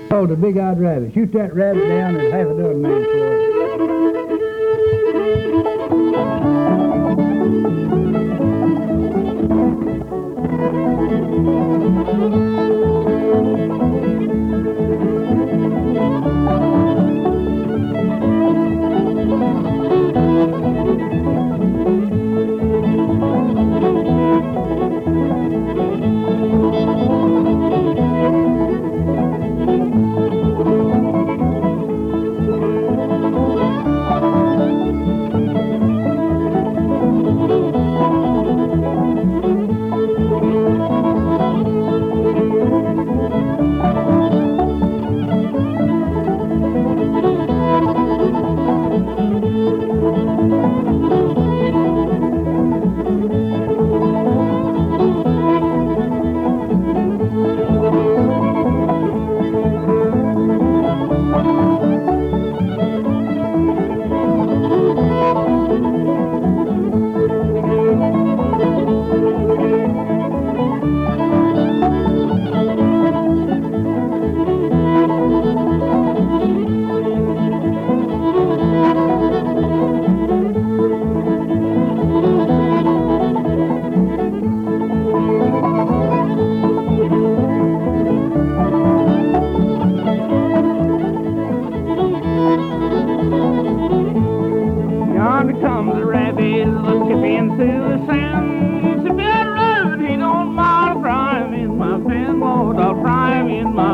Oh, the big-eyed rabbit. Shoot that rabbit down and half a dozen men for it. Yonder comes a rabbit skipping through the sand. It's a bit rude, he don't mind. I'll fry him in my pan, Lord, I'll fry him in my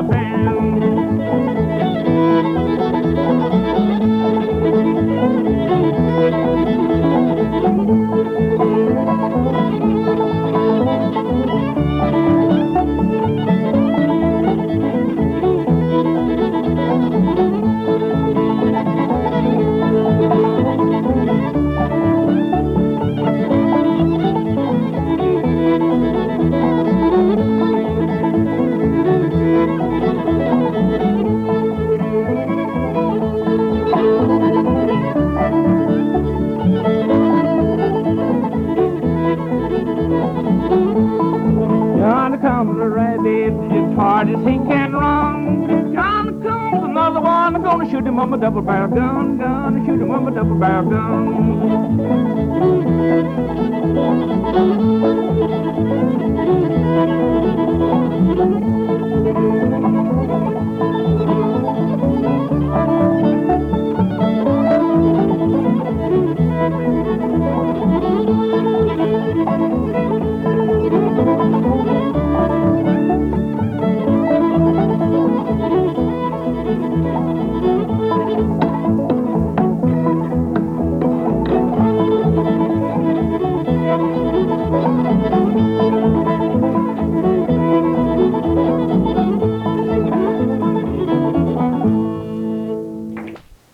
Yonder comes a rabbit as hard as he can run. Yonder comes another one, I'm gonna shoot him with my double-barrel gun. Gonna shoot him with my double-barrel gun.